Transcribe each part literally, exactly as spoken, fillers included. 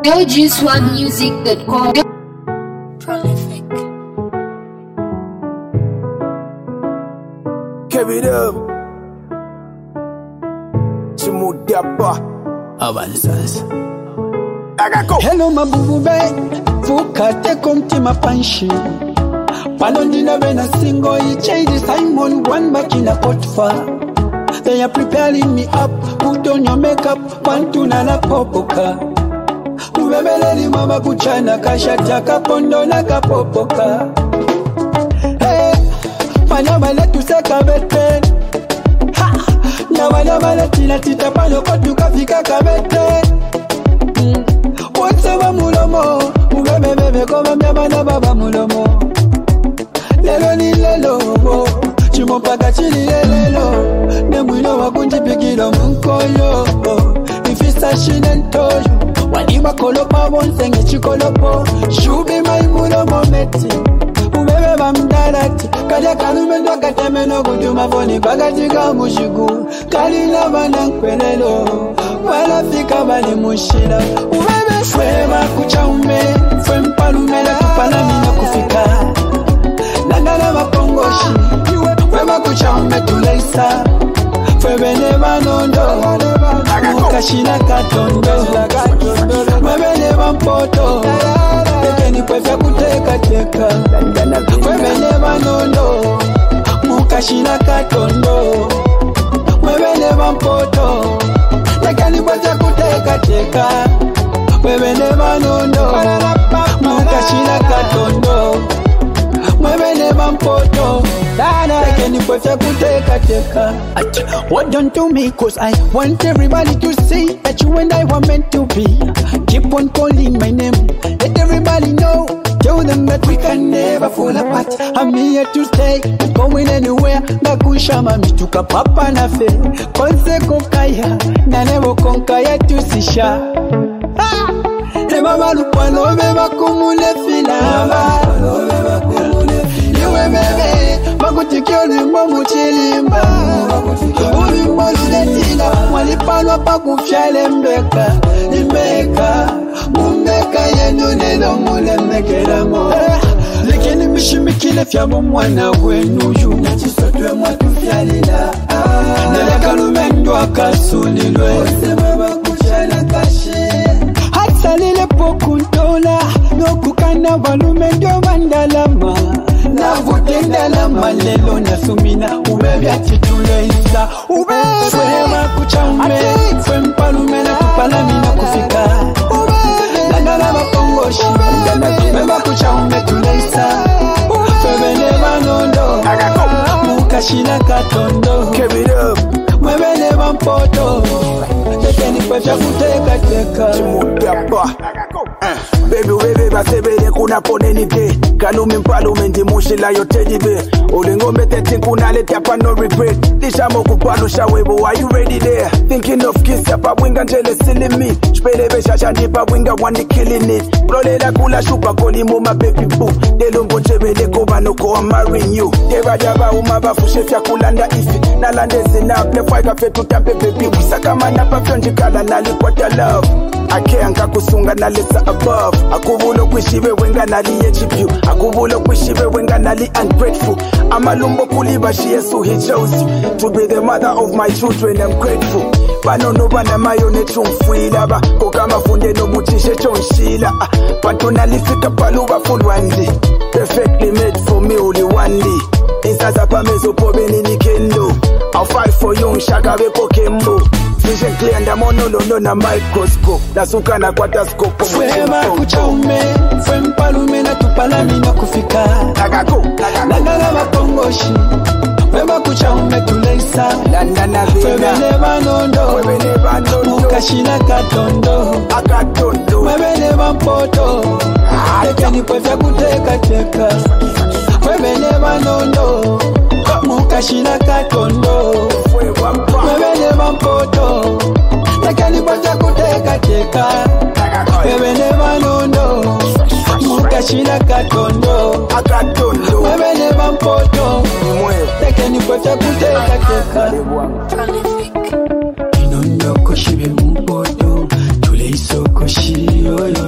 L G Swag Music dot com. Prolific. Carry it up. Chimudapa. Avanzas. Hello mabubube, fukate kumtima panshi. Palondina vena singo, ichedi Simon, one back in a potfa. They are preparing me up, put on your makeup, pantuna na popoka. Ubebeleli mama kuchana, kashata kapondo na kapopoka. Hey, manabale tuseka bete. Ha, na manabale tina tita pano kotu kafika kabete. Watsaba mulomo, ubebebebe koma myamana baba mulomo. Lelo ni lelo, chimopaka chili lelo. Nemwino wakunjipikilo munkoyo. Ifisa shinentoyo, waniba kolopa wonsenge chikolopo. Shubi mai mulomo meti, ubebe bamdarati. Kaja kalumendo katemeno kujuma foni bagatika mushigu. Kalila banankwelelo, wala fika bali mushila. Ubebe fweba kuchaume, fwe mpalume la kupala mina kufika. Nangala mapongoshi, fweba kuchaume tuleisa. Fwebele banondo, mukashina katondo. Fwebele bampoto, tekeni pwefya kuteka teka. Fwebele banondo, mukashina katondo. Fwebele bampoto, tekeni pwefya kuteka teka. Fwebele banondo, mukashina katondo. Mwebele bampoto, tekeni pwefya kuteka teka. What don't do me, cause I want everybody to see that you and I were meant to be. Keep on calling my name, let everybody know. Tell them that we can never fall apart. I'm here to stay, not going anywhere. Nakushama mituka papa na fe. Konse kokaya, na nevo konkaya tusisha. Ema malupano beba kumule filama. Iwe bebe, makutikio limbo muchilimba. Ulimbo ziletina, walipalwa pa kufyale mbeka. Imeka, mumbeka yenu neno mule mekera mo. Lekeni mishimikile fyamo mwana wenu yu. Nachisotwe mwatu fyalila. Naleka lumendo akasulilwe. Osema bakufyala kashi. Hatsalile pokuntola, nokukana walume ndio mandalama. Na vutendalama lelo nasumina, ubebya tituleisa. Ubebe kuchaume, fwe mpalume na kupalamina kufika. Nangala mapongoshi, ubebe kuchaume tuleisa. Fwebele banondo, mukashina katondo. Mwebele bampoto, tekeni pwefya kuteka teka. Chimudapa. Baby wewe basebele kuna poneni day. Kalumi mpalume ndi mushila yotedi be. Ulingombe teti kuna leti hapa no regret. Disha moku palusha webo, are you ready there? Thinking of kiss hapa winga njele silly me. Shpele besha shandipa winga wani killing it. Prolela kula shupa koli muma baby boo. Delumbo chebele koba no ko I'm marrying you. Deva jaba umaba fushefya kulanda ifi. Nalande zinaple fwaika fetu tampe baby. Wisaka manapa fyonjikala nalikwata love. Ake anka kusunga na lesa above. Akubulo kwishibe wenga nali H P U. Akubulo kwishibe wenga nali ungrateful. Amalumbo kuliba she so he chose you to be the mother of my children. I'm grateful. Banono bana mayone chumfuila ba. Kokama funde no mutishe chonshila. Pantona lifika paluba full one day. Perfectly made for me only one day. Insaza pa mezo pobe nini kendo. I'll fight for you nshaka beko kembo. Vision clear and I'm on no no na microscope. Nasuka na kwata scope. Fwema kuchaume, fwe mpalume na tupalami na kufika. Nagako, nagala mapongoshi. Fwema kuchaume tuleisa. Landana Fwebele banondo, mukashina katondo. Akatondo. Fwebele bampoto, tekeni pwefya kuteka teka. Fwebele banondo, mukashina katondo. Fwebele bampoto, tekeni pwefya kuteka teka. Fwebele banondo, mukashina katondo. Fwebele bampoto, tekeni pwefya kuteka teka. Prolific. Inondo koshibe mpoto, tuleisa koshi yo yo.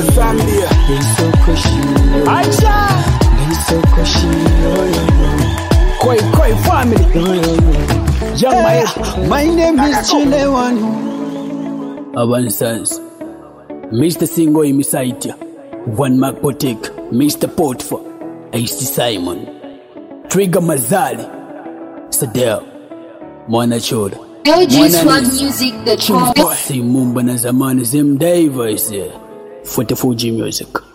Zambia. They so cushy. Acha. They so cushy. Oh, yeah, yeah. Koi Koi family. Oh, yeah, yeah. Young Hey, Maestro. my name is Chilewanu. Avanzans. Mister Singo Imisaitia. One Mark Potek. Mister Potfa. A C Simon. Trigger Mazali. Sadell. Mwana Choda. L G Swag Music dot com. Si Mumba na zamani zim Dave ise. Futi Fuji Music.